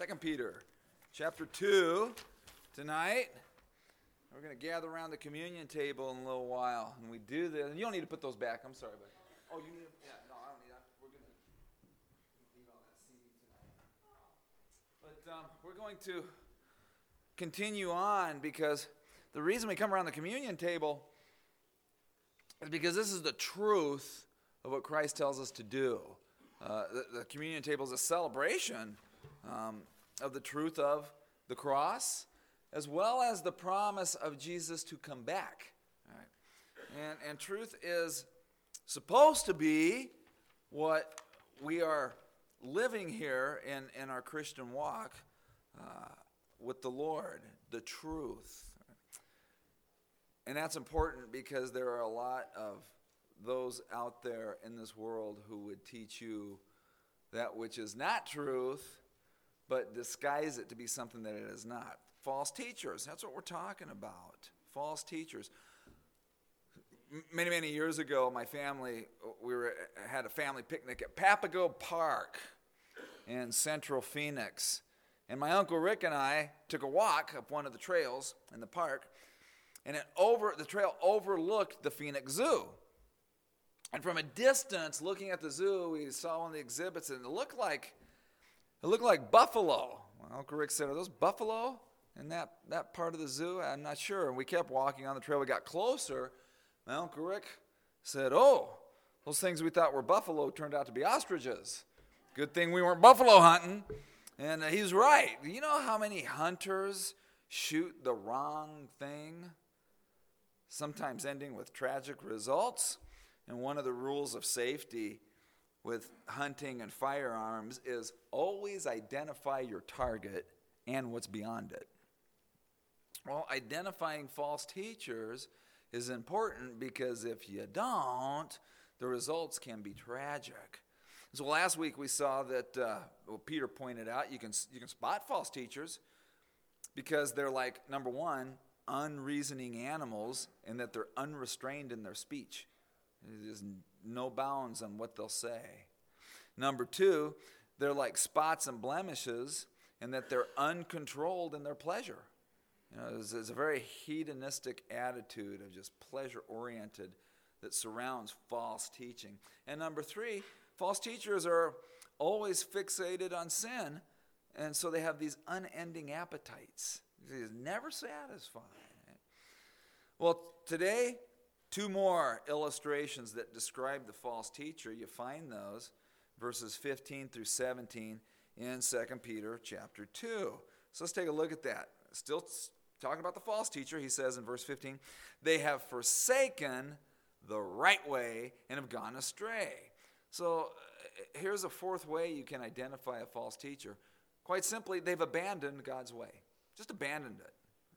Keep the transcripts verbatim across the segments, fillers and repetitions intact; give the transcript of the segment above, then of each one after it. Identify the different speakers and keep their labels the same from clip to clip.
Speaker 1: Second Peter chapter two tonight. We're going to gather around the communion table in a little while. And we do this. And you don't need to put those back. I'm sorry, but oh, you need to, yeah, no, I don't need that. We're going to leave all that seed tonight. But um, we're going to continue on because the reason we come around the communion table is because this is the truth of what Christ tells us to do. Uh, the, the communion table is a celebration um, of the truth of the cross, as well as the promise of Jesus to come back. All right. And, and truth is supposed to be what we are living here in, in our Christian walk uh, with the Lord, the truth. And that's important because there are a lot of those out there in this world who would teach you that which is not truth, but disguise it to be something that it is not. False teachers, that's what we're talking about. False teachers. Many, many years ago, my family, we were had a family picnic at Papago Park in central Phoenix. And my Uncle Rick and I took a walk up one of the trails in the park, and it over the trail overlooked the Phoenix Zoo. And from a distance, looking at the zoo, we saw one of the exhibits, and it looked like it looked like buffalo. Well, Uncle Rick said, "Are those buffalo in that, that part of the zoo?" I'm not sure. And we kept walking on the trail. We got closer. My Uncle Rick said, "Oh, those things we thought were buffalo turned out to be ostriches. Good thing we weren't buffalo hunting." And uh, he's right. You know how many hunters shoot the wrong thing, sometimes ending with tragic results? And one of the rules of safety with hunting and firearms is always identify your target and what's beyond it. Well, identifying false teachers is important because if you don't, the results can be tragic. So last week we saw that, uh, well, Peter pointed out, you can you can spot false teachers because they're like, number one, unreasoning animals, and that they're unrestrained in their speech. There's no bounds on what they'll say. Number two, they're like spots and blemishes, and that they're uncontrolled in their pleasure. You know, there's, there's a very hedonistic attitude of just pleasure-oriented that surrounds false teaching. And number three, false teachers are always fixated on sin, and so they have these unending appetites. It's never satisfying. Well, today, two more illustrations that describe the false teacher. You find those, verses fifteen through seventeen in Second Peter chapter two. So let's take a look at that. Still talking about the false teacher, he says in verse fifteen, "They have forsaken the right way and have gone astray." So uh, here's a fourth way you can identify a false teacher. Quite simply, they've abandoned God's way. Just abandoned it.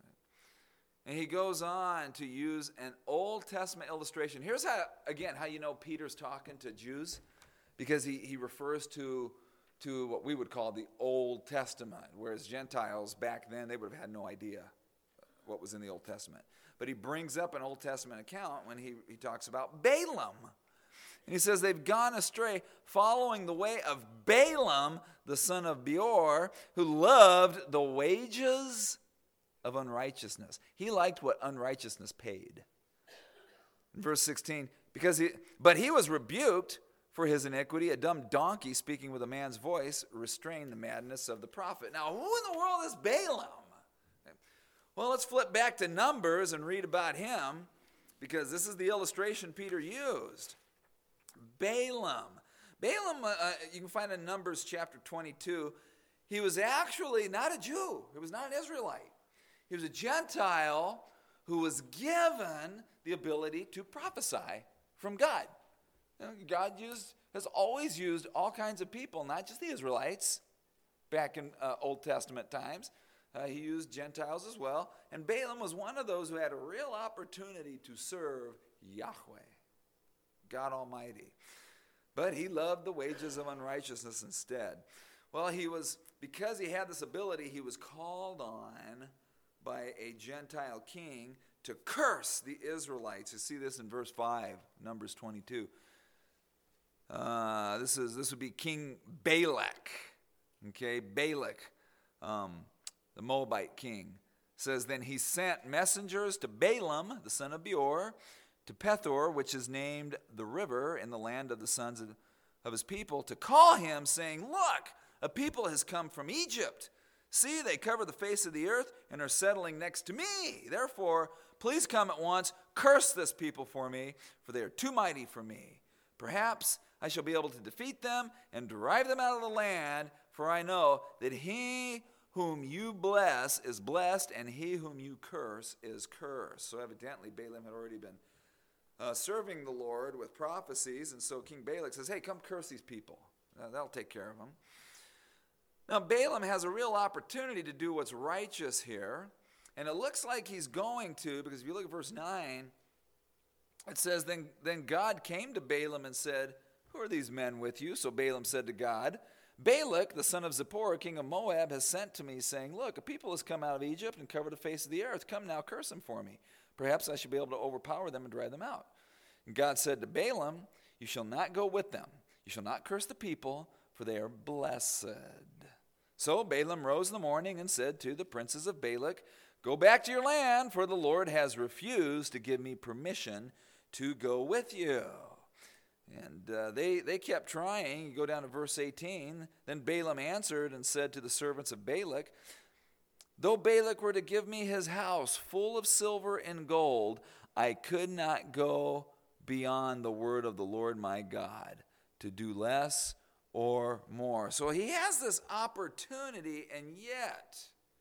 Speaker 1: And he goes on to use an Old Testament illustration. Here's how, again, how you know Peter's talking to Jews, because he, he refers to, to what we would call the Old Testament, whereas Gentiles back then, they would have had no idea what was in the Old Testament. But he brings up an Old Testament account when he, he talks about Balaam. And he says they've gone astray, following the way of Balaam, the son of Beor, who loved the wages of unrighteousness. He liked what unrighteousness paid. In verse sixteen, because he, but he was rebuked for his iniquity. A dumb donkey speaking with a man's voice restrained the madness of the prophet. Now, who in the world is Balaam? Well, let's flip back to Numbers and read about him, because this is the illustration Peter used. Balaam. Balaam, uh, you can find in Numbers chapter twenty-two, he was actually not a Jew. He was not an Israelite. He was a Gentile who was given the ability to prophesy from God. You know, God used, has always used all kinds of people, not just the Israelites, back in uh, Old Testament times. Uh, he used Gentiles as well. And Balaam was one of those who had a real opportunity to serve Yahweh, God Almighty. But he loved the wages of unrighteousness instead. Well, he was, because he had this ability, he was called on by a Gentile king to curse the Israelites. You see this in verse five, Numbers twenty-two. Uh, this is this would be King Balak. Okay, Balak. um, the Moabite king. It says, then he sent messengers to Balaam, the son of Beor, to Pethor, which is named the river in the land of the sons of, of his people, to call him, saying, look, a people has come from Egypt. See, they cover the face of the earth and are settling next to me. Therefore, please come at once, curse this people for me, for they are too mighty for me. Perhaps I shall be able to defeat them and drive them out of the land, for I know that he whom you bless is blessed, and he whom you curse is cursed. So evidently Balaam had already been uh, serving the Lord with prophecies, and so King Balak says, hey, come curse these people. Uh, that'll take care of them. Now Balaam has a real opportunity to do what's righteous here, and it looks like he's going to, because if you look at verse nine, it says, then, then God came to Balaam and said, who are these men with you? So Balaam said to God, Balak, the son of Zippor, king of Moab, has sent to me, saying, look, a people has come out of Egypt and covered the face of the earth. Come now, curse them for me. Perhaps I shall be able to overpower them and drive them out. And God said to Balaam, you shall not go with them. You shall not curse the people, for they are blessed. So Balaam rose in the morning and said to the princes of Balak, go back to your land, for the Lord has refused to give me permission to go with you. And uh, they, they kept trying. You go down to verse eighteen. Then Balaam answered and said to the servants of Balak, though Balak were to give me his house full of silver and gold, I could not go beyond the word of the Lord my God to do less or more. So he has this opportunity, and yet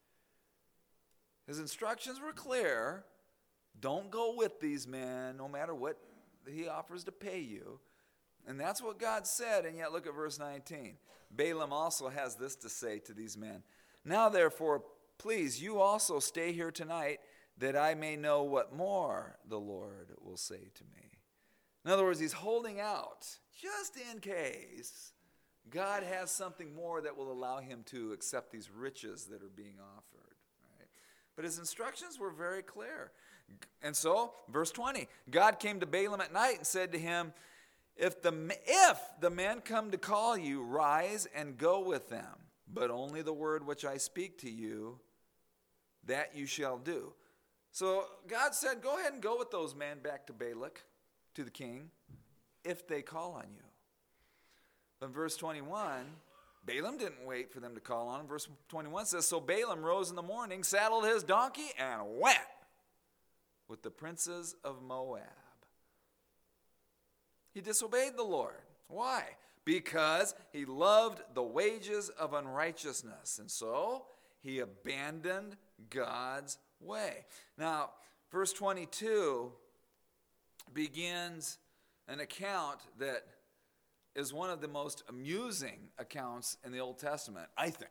Speaker 1: his instructions were clear. Don't go with these men, no matter what he offers to pay you. And that's what God said, and yet look at verse nineteen. Balaam also has this to say to these men. Now therefore, please, you also stay here tonight, that I may know what more the Lord will say to me. In other words, he's holding out, just in case God has something more that will allow him to accept these riches that are being offered. Right? But his instructions were very clear. And so, verse twenty, God came to Balaam at night and said to him, If the, if the men come to call you, rise and go with them, but only the word which I speak to you, that you shall do. So God said, go ahead and go with those men back to Balak, to the king, if they call on you. But in verse twenty-one, Balaam didn't wait for them to call on him. Verse twenty-one says, so Balaam rose in the morning, saddled his donkey, and went with the princes of Moab. He disobeyed the Lord. Why? Because he loved the wages of unrighteousness. And so he abandoned God's way. Now, verse twenty-two begins an account that is one of the most amusing accounts in the Old Testament, I think.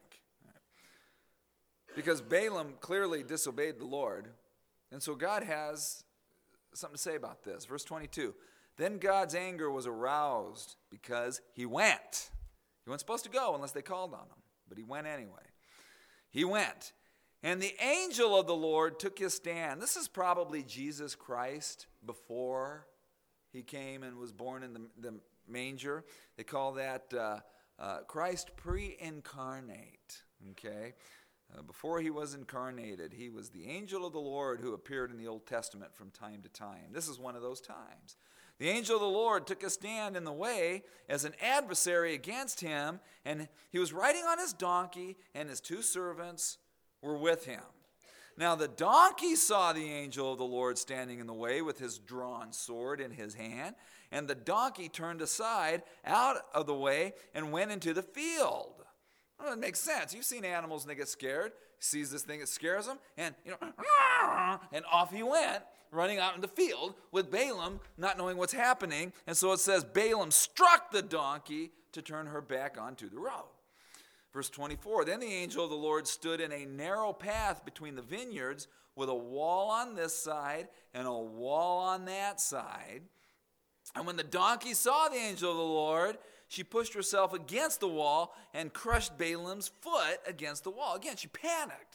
Speaker 1: Because Balaam clearly disobeyed the Lord. And so God has something to say about this. Verse twenty-two. Then God's anger was aroused because he went. He wasn't supposed to go unless they called on him, but he went anyway. He went. And the angel of the Lord took his stand. This is probably Jesus Christ before he came and was born in the, the manger. They call that uh, uh, Christ pre-incarnate, okay? Uh, before he was incarnated, he was the angel of the Lord who appeared in the Old Testament from time to time. This is one of those times. The angel of the Lord took a stand in the way as an adversary against him, and he was riding on his donkey, and his two servants were with him. Now the donkey saw the angel of the Lord standing in the way with his drawn sword in his hand, and the donkey turned aside out of the way and went into the field. Well, it makes sense. You've seen animals and they get scared. He sees this thing that scares them, and you know, and off he went, running out in the field with Balaam, not knowing what's happening. And so it says Balaam struck the donkey to turn her back onto the road. Verse twenty-four, then the angel of the Lord stood in a narrow path between the vineyards with a wall on this side and a wall on that side. And when the donkey saw the angel of the Lord, she pushed herself against the wall and crushed Balaam's foot against the wall. Again, she panicked.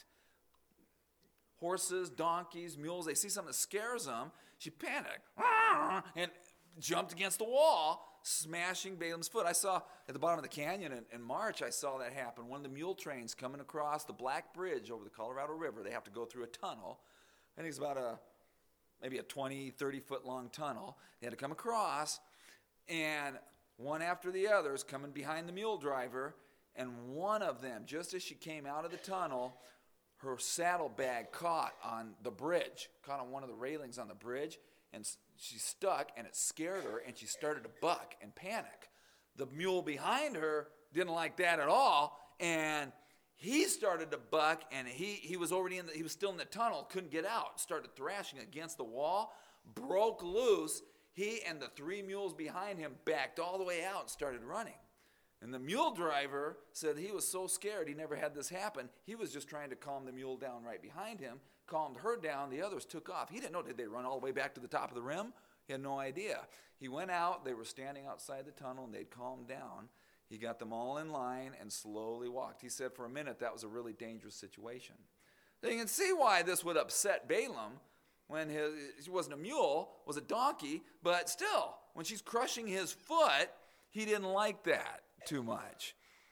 Speaker 1: Horses, donkeys, mules, they see something that scares them. She panicked and jumped against the wall smashing Balaam's foot. I saw at the bottom of the canyon in, in March, I saw that happen. One of the mule trains coming across the Black Bridge over the Colorado River. They have to go through a tunnel. I think it's about a maybe a twenty, thirty foot long tunnel. They had to come across, and one after the other is coming behind the mule driver, and one of them, just as she came out of the tunnel, her saddlebag caught on the bridge, caught on one of the railings on the bridge, and she stuck, and it scared her, and she started to buck and panic. The mule behind her didn't like that at all, and he started to buck, and he, he was already in the, he was still in the tunnel, couldn't get out, started thrashing against the wall, broke loose. He and the three mules behind him backed all the way out and started running. And the mule driver said he was so scared he never had this happen. He was just trying to calm the mule down right behind him, calmed her down, the others took off. He didn't know, did they run all the way back to the top of the rim? He had no idea. He went out, they were standing outside the tunnel, and they'd calmed down. He got them all in line and slowly walked. He said for a minute that was a really dangerous situation. So you can see why this would upset Balaam when his, he wasn't a mule, was a donkey, but still, when she's crushing his foot, he didn't like that too much.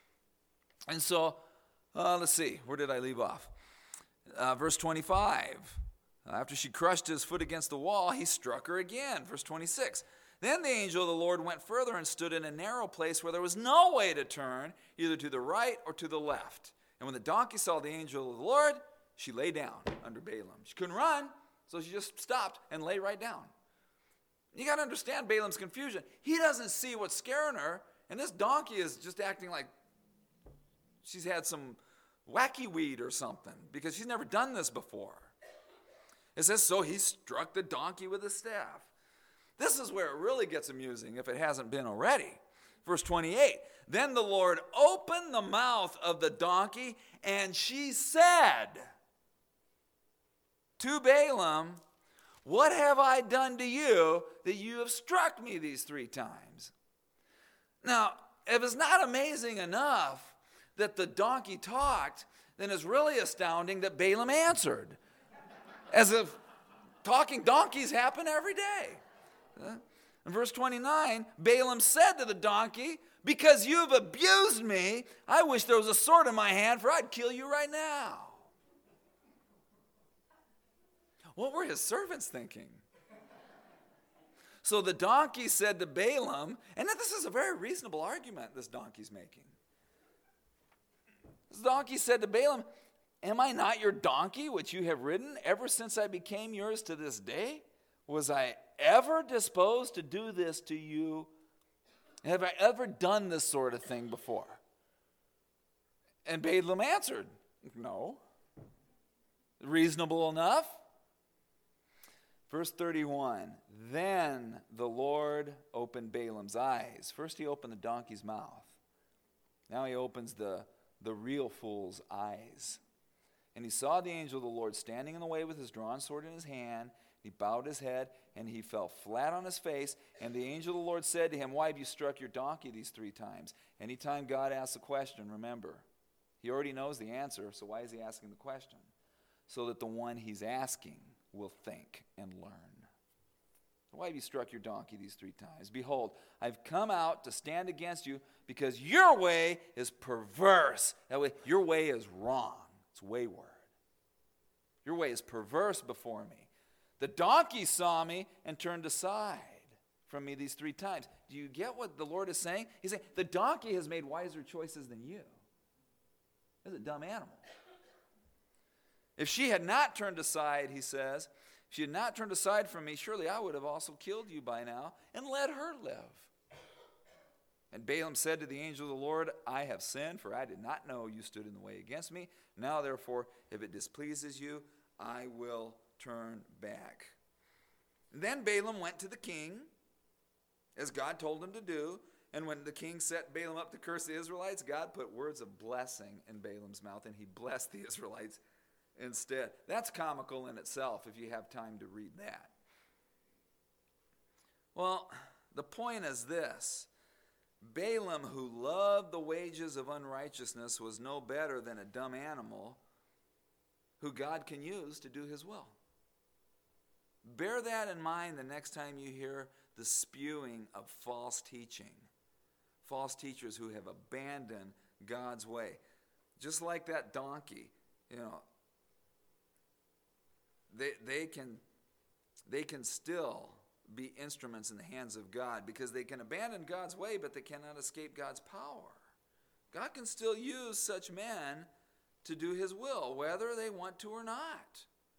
Speaker 1: And so, uh, let's see, where did I leave off? Uh, verse twenty-five. After she crushed his foot against the wall, he struck her again. Verse twenty-six. Then the angel of the Lord went further and stood in a narrow place where there was no way to turn, either to the right or to the left. And when the donkey saw the angel of the Lord, she lay down under Balaam. She couldn't run, so she just stopped and lay right down. You got to understand Balaam's confusion. He doesn't see what's scaring her, and this donkey is just acting like she's had some wacky weed or something, because she's never done this before. It says, so he struck the donkey with his staff. This is where it really gets amusing, if it hasn't been already. Verse twenty-eight, then the Lord opened the mouth of the donkey, and she said to Balaam, what have I done to you that you have struck me these three times? Now, if it's not amazing enough that the donkey talked, then it's really astounding that Balaam answered. As if talking donkeys happen every day. In verse twenty-nine, Balaam said to the donkey, because you have abused me, I wish there was a sword in my hand, for I'd kill you right now. What were his servants thinking? So the donkey said to Balaam, and this is a very reasonable argument this donkey's making. This donkey said to Balaam, am I not your donkey which you have ridden ever since I became yours to this day? Was I ever disposed to do this to you? Have I ever done this sort of thing before? And Balaam answered, no. Reasonable enough? Verse thirty-one, then the Lord opened Balaam's eyes. First he opened the donkey's mouth. Now he opens the, the real fool's eyes. And he saw the angel of the Lord standing in the way with his drawn sword in his hand. He bowed his head, and he fell flat on his face. And the angel of the Lord said to him, why have you struck your donkey these three times? Anytime God asks a question, remember, he already knows the answer, so why is he asking the question? So that the one he's asking will think and learn. Why have you struck your donkey these three times? Behold, I've come out to stand against you because your way is perverse. That way, your way is wrong. It's wayward. Your way is perverse before me. The donkey saw me and turned aside from me these three times. Do you get what the Lord is saying? He's saying, the donkey has made wiser choices than you. It's a dumb animal. If she had not turned aside, he says, if she had not turned aside from me, surely I would have also killed you by now and let her live. And Balaam said to the angel of the Lord, I have sinned, for I did not know you stood in the way against me. Now, therefore, if it displeases you, I will turn back. Then Balaam went to the king, as God told him to do. And when the king set Balaam up to curse the Israelites, God put words of blessing in Balaam's mouth, and he blessed the Israelites instead. That's comical in itself if you have time to read that. Well, the point is this. Balaam, who loved the wages of unrighteousness, was no better than a dumb animal who God can use to do his will. Bear that in mind the next time you hear the spewing of false teaching. False teachers who have abandoned God's way. Just like that donkey, you know, they, they can they can still be instruments in the hands of God because they can abandon God's way, but they cannot escape God's power. God can still use such men to do his will, whether they want to or not.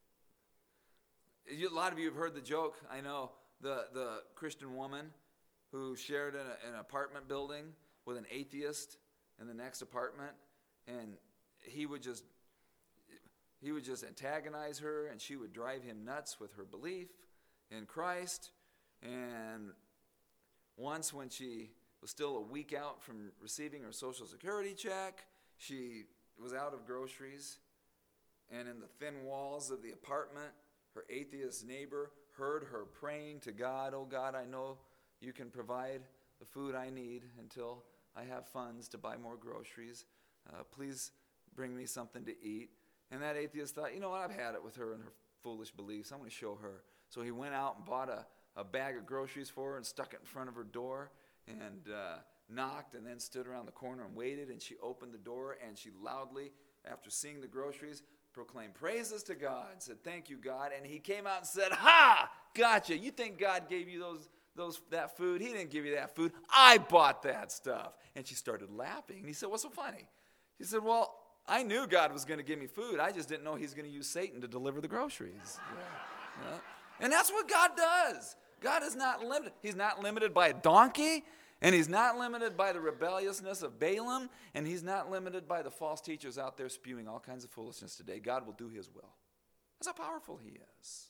Speaker 1: A lot of you have heard the joke, I know, the, the Christian woman who shared in a, an apartment building with an atheist in the next apartment, and he would just he would just antagonize her, and she would drive him nuts with her belief in Christ. And once, when she was still a week out from receiving her Social Security check, she was out of groceries, and in the thin walls of the apartment, her atheist neighbor heard her praying to God, "Oh God, I know you can provide the food I need until I have funds to buy more groceries. Uh, please bring me something to eat." And that atheist thought, you know what, I've had it with her and her foolish beliefs. I'm going to show her. So he went out and bought a, a bag of groceries for her and stuck it in front of her door and uh, knocked, and then stood around the corner and waited. And she opened the door, and she loudly, after seeing the groceries, proclaimed praises to God and said, "Thank you, God." And he came out and said, "Ha! Gotcha. You think God gave you those those that food? He didn't give you that food. I bought that stuff." And she started laughing. And he said, "What's so funny?" She said, "Well, I knew God was going to give me food. I just didn't know he's going to use Satan to deliver the groceries." Yeah. Yeah. And that's what God does. God is not limited. He's not limited by a donkey, and he's not limited by the rebelliousness of Balaam, and he's not limited by the false teachers out there spewing all kinds of foolishness today. God will do his will. That's how powerful he is.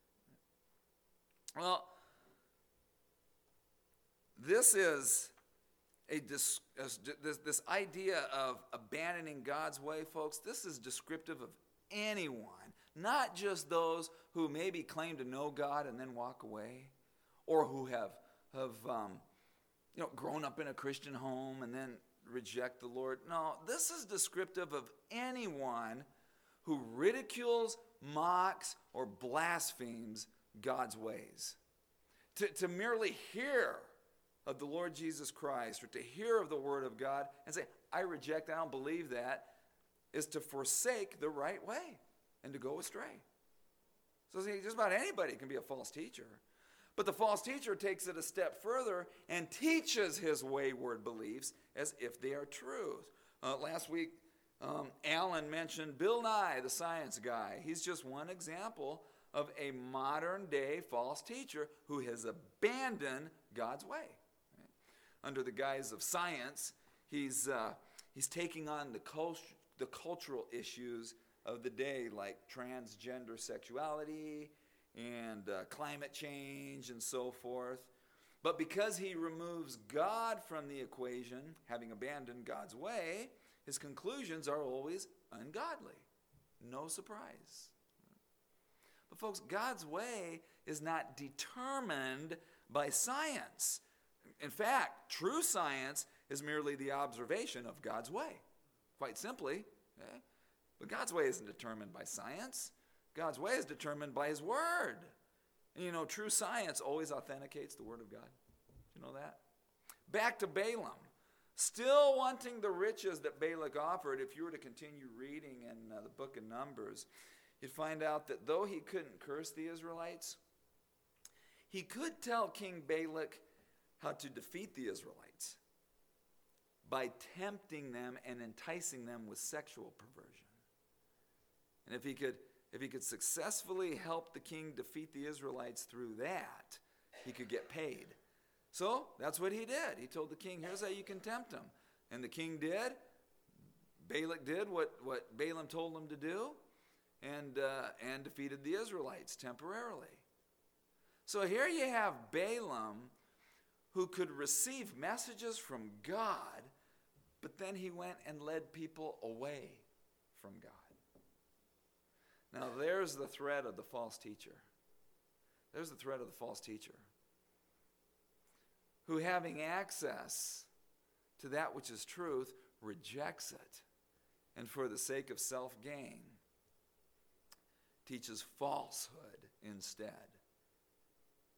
Speaker 1: Well, this is a dis, this, this idea of abandoning God's way, folks. This is descriptive of anyone, not just those who maybe claim to know God and then walk away, or who have have um, you know grown up in a Christian home and then reject the Lord. No, this is descriptive of anyone who ridicules, mocks, or blasphemes God's ways. To, to merely hear of the Lord Jesus Christ, or to hear of the Word of God and say, "I reject, I don't believe that," is to forsake the right way and to go astray. So see, just about anybody can be a false teacher. But the false teacher takes it a step further and teaches his wayward beliefs as if they are truth. Uh, last week, um, Alan mentioned Bill Nye, the science guy. He's just one example of a modern-day false teacher who has abandoned God's way. Right? Under the guise of science, he's uh, he's taking on the cult- the cultural issues of the day, like transgender sexuality and uh, climate change and so forth. But because he removes God from the equation, having abandoned God's way, his conclusions are always ungodly. No surprise. But folks, God's way is not determined by science. In fact, true science is merely the observation of God's way. Quite simply. Okay? But God's way isn't determined by science. God's way is determined by his word. And you know, true science always authenticates the word of God. You know that? Back to Balaam. Still wanting the riches that Balak offered, if you were to continue reading in uh, the book of Numbers, you'd find out that though he couldn't curse the Israelites, he could tell King Balak how to defeat the Israelites by tempting them and enticing them with sexual perversion. And if he could, if he could successfully help the king defeat the Israelites through that, he could get paid. So that's what he did. He told the king, "Here's how you can tempt him." And the king did. Balak did what, what Balaam told him to do, and uh, and defeated the Israelites temporarily. So here you have Balaam, who could receive messages from God, but then he went and led people away from God. Now there's the threat of the false teacher. There's the threat of the false teacher, who, having access to that which is truth, rejects it, and for the sake of self-gain, teaches falsehood instead.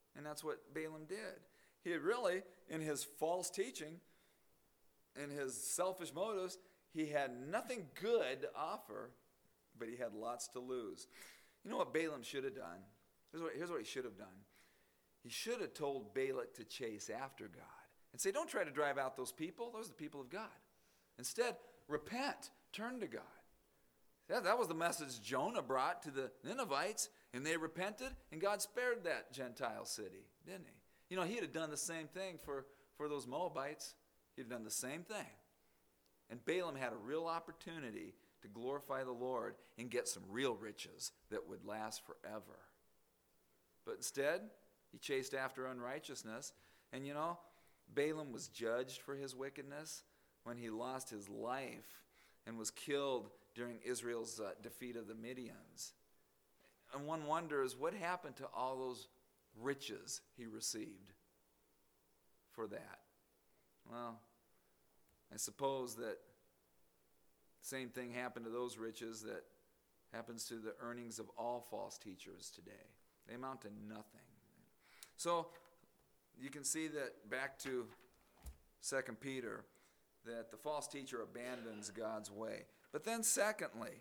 Speaker 1: And that's what Balaam did. He had really, in his false teaching, in his selfish motives, he had nothing good to offer, but he had lots to lose. You know what Balaam should have done? Here's what, here's what he should have done. He should have told Balak to chase after God and say, don't try to drive out those people. Those are the people of God. Instead, repent. Turn to God. That, that was the message Jonah brought to the Ninevites, and they repented, and God spared that Gentile city, didn't he? You know, he'd have done the same thing for, for those Moabites. He'd have done the same thing. And Balaam had a real opportunity to glorify the Lord and get some real riches that would last forever. But instead, he chased after unrighteousness. And you know, Balaam was judged for his wickedness when he lost his life and was killed during Israel's uh, defeat of the Midians. And one wonders, what happened to all those riches he received for that? Well, I suppose that same thing happened to those riches that happens to the earnings of all false teachers today. They amount to nothing. So you can see that back to Second Peter, that the false teacher abandons God's way. But then secondly,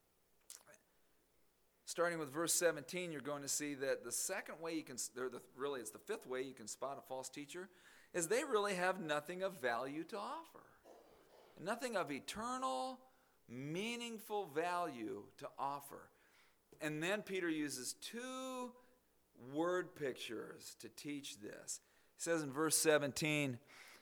Speaker 1: starting with verse seventeen, you're going to see that the second way you can, or the, really it's the fifth way you can spot a false teacher, is they really have nothing of value to offer. Nothing of eternal, meaningful value to offer. And then Peter uses two word pictures to teach this. He says in verse seventeen,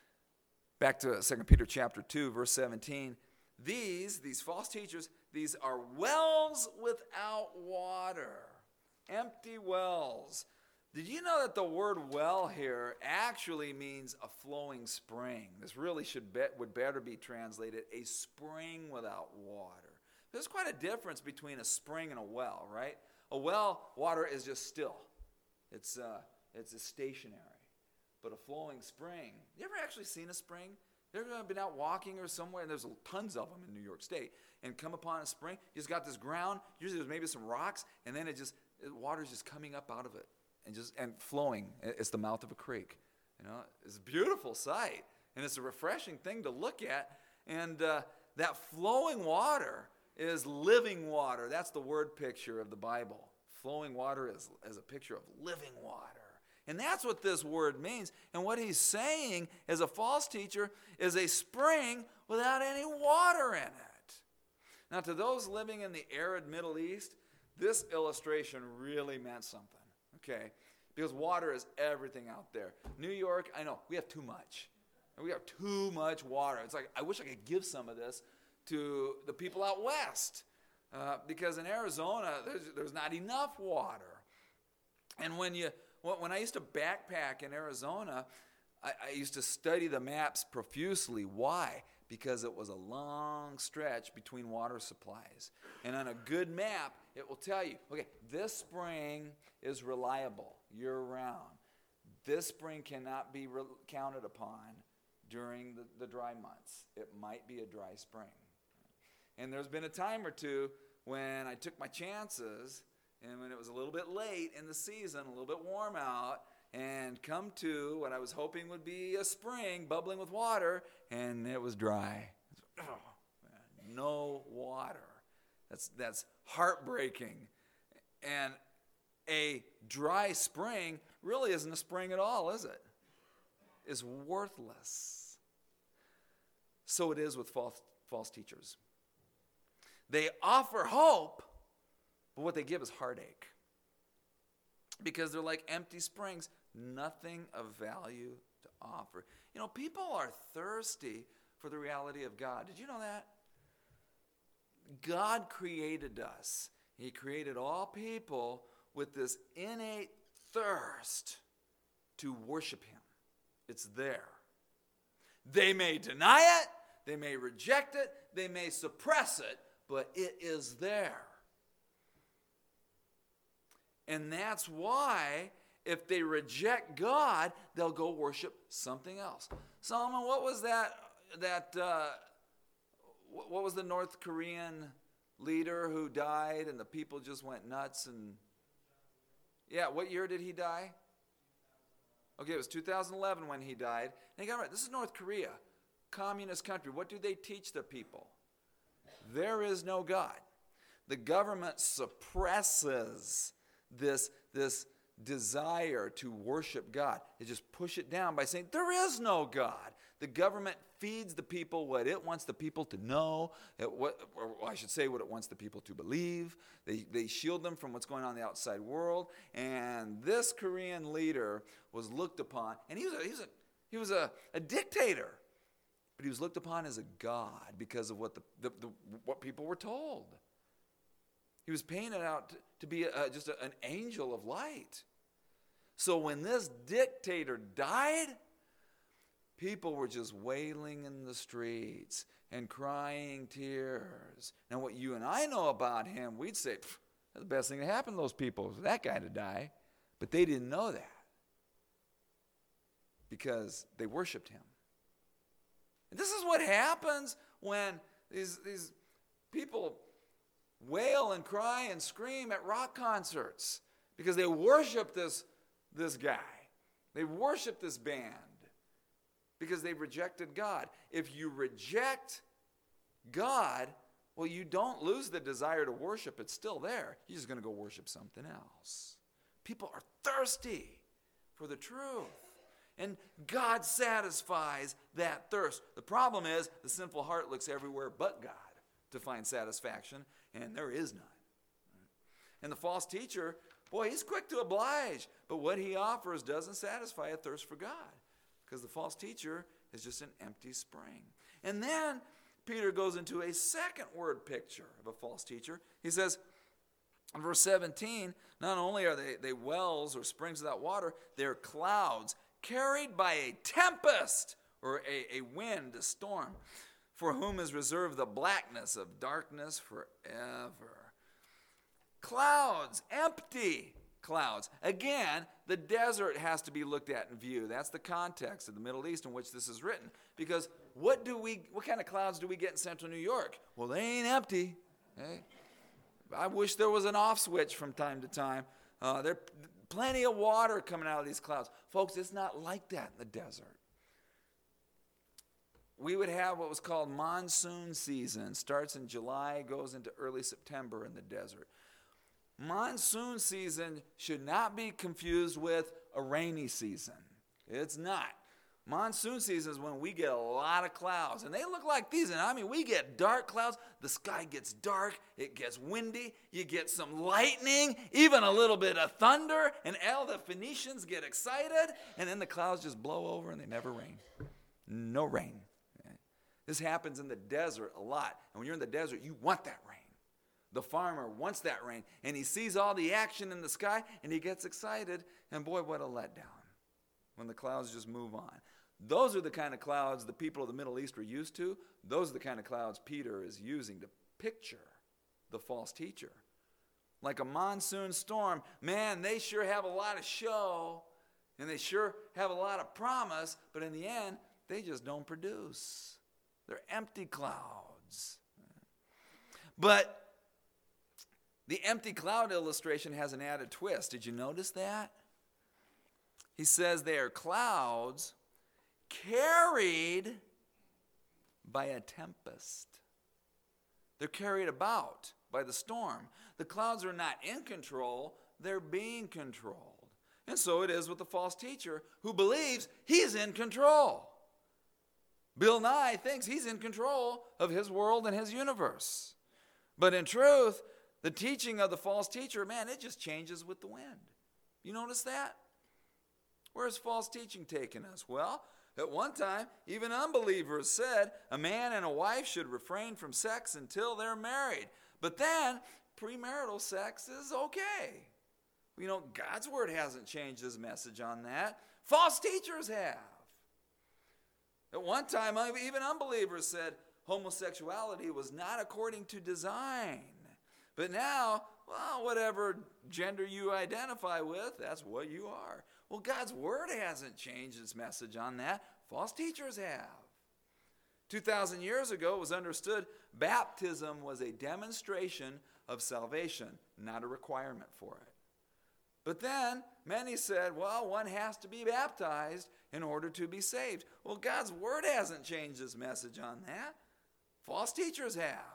Speaker 1: back to Second Peter chapter two, verse seventeen, these, these false teachers, these are wells without water, empty wells. Did you know that the word well here actually means a flowing spring? This really should be, would better be translated a spring without water. There's quite a difference between a spring and a well, right? A well, water is just still. It's uh, it's a stationary. But a flowing spring, you ever actually seen a spring? You ever been out walking or somewhere, and there's tons of them in New York State, and come upon a spring, you just got this ground, usually there's maybe some rocks, and then it just, it, water's just coming up out of it. And just and flowing. It's the mouth of a creek. You know, it's a beautiful sight, and it's a refreshing thing to look at. And uh, that flowing water is living water. That's the word picture of the Bible. Flowing water is, is a picture of living water. And that's what this word means. And what he's saying as a false teacher is a spring without any water in it. Now, to those living in the arid Middle East, this illustration really meant something. Okay, because water is everything out there. New York, I know, we have too much. We have too much water. It's like, I wish I could give some of this to the people out west. Uh, because in Arizona, there's, there's not enough water. And when you, when I used to backpack in Arizona, I, I used to study the maps profusely. Why? Because it was a long stretch between water supplies. And on a good map, it will tell you, okay, this spring is reliable year-round. This spring cannot be re- counted upon during the, the dry months. It might be a dry spring. And there's been a time or two when I took my chances, and when it was a little bit late in the season, a little bit warm out, and come to what I was hoping would be a spring bubbling with water, and it was dry. Oh, man, no water. That's that's heartbreaking. And a dry spring really isn't a spring at all, is it? It's worthless. So it is with false, false teachers. They offer hope, but what they give is heartache. Because they're like empty springs, nothing of value to offer. You know, people are thirsty for the reality of God. Did you know that? God created us. He created all people with this innate thirst to worship him. It's there. They may deny it, they may reject it, they may suppress it, but it is there. And that's why if they reject God, they'll go worship something else. Solomon, what was that, that uh, what was the North Korean leader who died and the people just went nuts? And yeah, what year did he die? Okay, it was two thousand eleven when he died. And you got it right. This is North Korea, communist country. What do they teach their people? There is no God. The government suppresses this, this desire to worship God. They just push it down by saying, there is no God. The government feeds the people what it wants the people to know, it, what, or I should say what it wants the people to believe. They, they shield them from what's going on in the outside world. And this Korean leader was looked upon, and he was a, he was a, he was a, a dictator, but he was looked upon as a god because of what, the, the, the what people were told. He was painted out to, to be a, just a, an angel of light. So when this dictator died, people were just wailing in the streets and crying tears. Now what you and I know about him, we'd say, that's the best thing that happened to those people, was for that guy to die. But they didn't know that because they worshiped him. And this is what happens when these, these people wail and cry and scream at rock concerts because they worship this, this guy. They worship this band because they rejected God. If you reject God, well, you don't lose the desire to worship. It's still there. You're just going to go worship something else. People are thirsty for the truth. And God satisfies that thirst. The problem is the sinful heart looks everywhere but God to find satisfaction, and there is none. And the false teacher, boy, he's quick to oblige, but what he offers doesn't satisfy a thirst for God, because the false teacher is just an empty spring. And then Peter goes into a second word picture of a false teacher. He says, in verse seventeen, not only are they, they wells or springs without water, they're clouds carried by a tempest or a, a wind, a storm, for whom is reserved the blackness of darkness forever. Clouds, empty clouds. Again, the desert has to be looked at in view. That's the context of the Middle East in which this is written. Because what do we, what kind of clouds do we get in central New York? Well, they ain't empty. Okay? I wish there was an off switch from time to time. Uh, there's plenty of water coming out of these clouds. Folks, it's not like that in the desert. We would have what was called monsoon season. Starts in July, goes into early September in the desert. Monsoon season should not be confused with a rainy season. It's not. Monsoon season is when we get a lot of clouds. And they look like these. And I mean, we get dark clouds. The sky gets dark. It gets windy. You get some lightning, even a little bit of thunder. And all the Phoenicians get excited. And then the clouds just blow over and they never rain. No rain. This happens in the desert a lot. And when you're in the desert, you want that rain. The farmer wants that rain. And he sees all the action in the sky and he gets excited. And boy, what a letdown when the clouds just move on. Those are the kind of clouds the people of the Middle East were used to. Those are the kind of clouds Peter is using to picture the false teacher. Like a monsoon storm, man, they sure have a lot of show and they sure have a lot of promise, but in the end, they just don't produce. They're empty clouds. But the empty cloud illustration has an added twist. Did you notice that? He says they are clouds carried by a tempest. They're carried about by the storm. The clouds are not in control, they're being controlled. And so it is with the false teacher who believes he's in control. Bill Nye thinks he's in control of his world and his universe. But in truth, the teaching of the false teacher, man, it just changes with the wind. You notice that? Where's false teaching taking us? Well, at one time, even unbelievers said a man and a wife should refrain from sex until they're married. But then, premarital sex is okay. You know, God's word hasn't changed his message on that. False teachers have. At one time, even unbelievers said homosexuality was not according to design. But now, well, whatever gender you identify with, that's what you are. Well, God's word hasn't changed its message on that. False teachers have. two thousand years ago, it was understood baptism was a demonstration of salvation, not a requirement for it. But then many said, well, one has to be baptized in order to be saved. Well, God's word hasn't changed his message on that. False teachers have.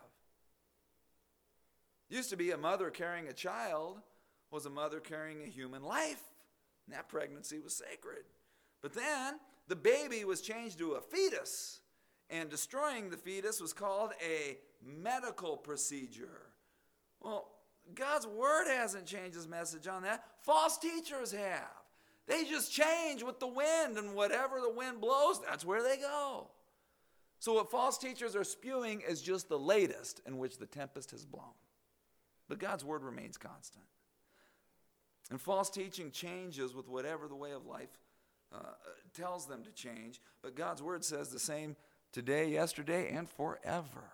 Speaker 1: Used to be a mother carrying a child was a mother carrying a human life. And that pregnancy was sacred. But then the baby was changed to a fetus. And destroying the fetus was called a medical procedure. Well, God's word hasn't changed his message on that. False teachers have. They just change with the wind, and whatever the wind blows, that's where they go. So what false teachers are spewing is just the latest in which the tempest has blown. But God's word remains constant. And false teaching changes with whatever the way of life uh, tells them to change. But God's word says the same today, yesterday, and forever.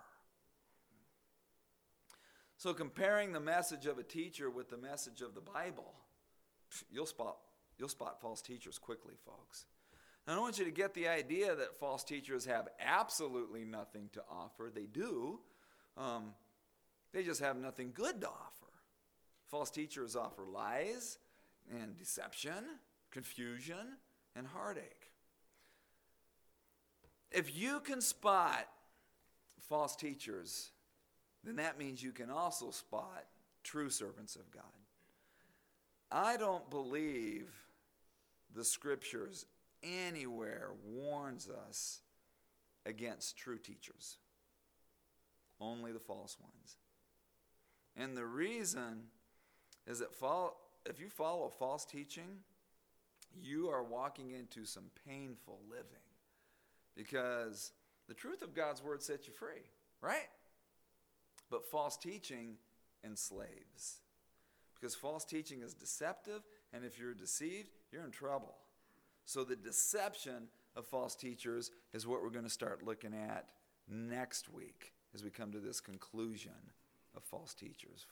Speaker 1: So comparing the message of a teacher with the message of the Bible, you'll spot, you'll spot false teachers quickly, folks. I don't want you to get the idea that false teachers have absolutely nothing to offer. They do. Um, they just have nothing good to offer. False teachers offer lies and deception, confusion, and heartache. If you can spot false teachers, then that means you can also spot true servants of God. I don't believe the scriptures anywhere warns us against true teachers. Only the false ones. And the reason is that follow, if you follow false teaching, you are walking into some painful living. Because the truth of God's word sets you free, right? But false teaching enslaves. Because false teaching is deceptive, and if you're deceived, you're in trouble. So the deception of false teachers is what we're going to start looking at next week as we come to this conclusion of false teachers.